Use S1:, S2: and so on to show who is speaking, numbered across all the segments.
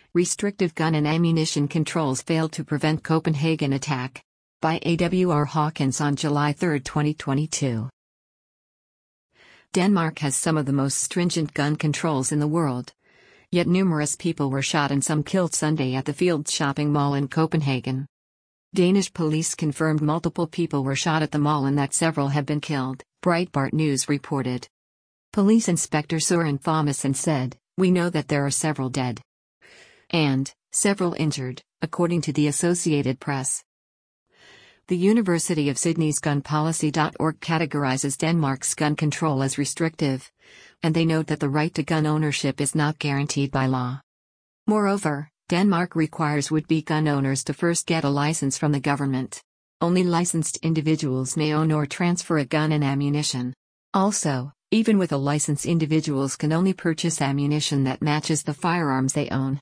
S1: Restrictive gun and ammunition controls failed to prevent Copenhagen attack. By A.W.R. Hawkins on July 3, 2022. Denmark has some of the most stringent gun controls in the world. Yet numerous people were shot and some killed Sunday at the Field shopping mall in Copenhagen. Danish police confirmed multiple people were shot at the mall and that several have been killed, Breitbart News reported. Police Inspector Søren Thomasen said, "We know that there are several dead and several injured," according to the Associated Press. The University of Sydney's gunpolicy.org categorizes Denmark's gun control as restrictive, and they note that the right to gun ownership is not guaranteed by law. Moreover, Denmark requires would-be gun owners to first get a license from the government. Only licensed individuals may own or transfer a gun and ammunition. Also, even with a license, individuals can only purchase ammunition that matches the firearms they own.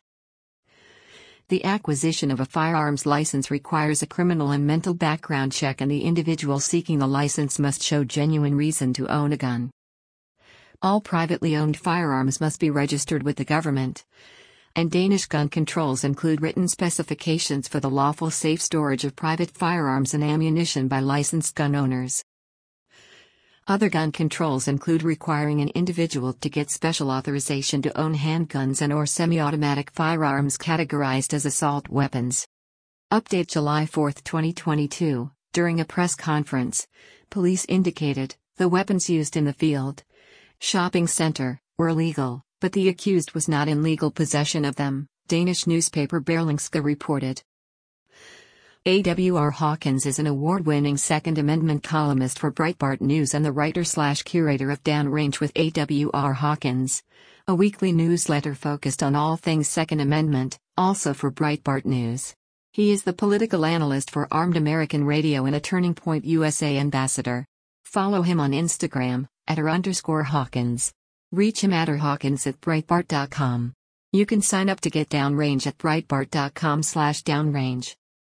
S1: The acquisition of a firearms license requires a criminal and mental background check, and the individual seeking the license must show genuine reason to own a gun. All privately owned firearms must be registered with the government. And Danish gun controls include written specifications for the lawful safe storage of private firearms and ammunition by licensed gun owners. Other gun controls include requiring an individual to get special authorization to own handguns and/or semi-automatic firearms categorized as assault weapons. Update July 4, 2022. During a press conference, police indicated the weapons used in the Field shopping center were illegal, but the accused was not in legal possession of them, Danish newspaper Berlingske reported. A.W.R. Hawkins is an award-winning Second Amendment columnist for Breitbart News and the writer/curator of Downrange with A.W.R. Hawkins, a weekly newsletter focused on all things Second Amendment, also for Breitbart News. He is the political analyst for Armed American Radio and a Turning Point USA ambassador. Follow him on Instagram, @r_Hawkins. Reach him at @Hawkins@Breitbart.com. You can sign up to get Downrange at Breitbart.com/Downrange.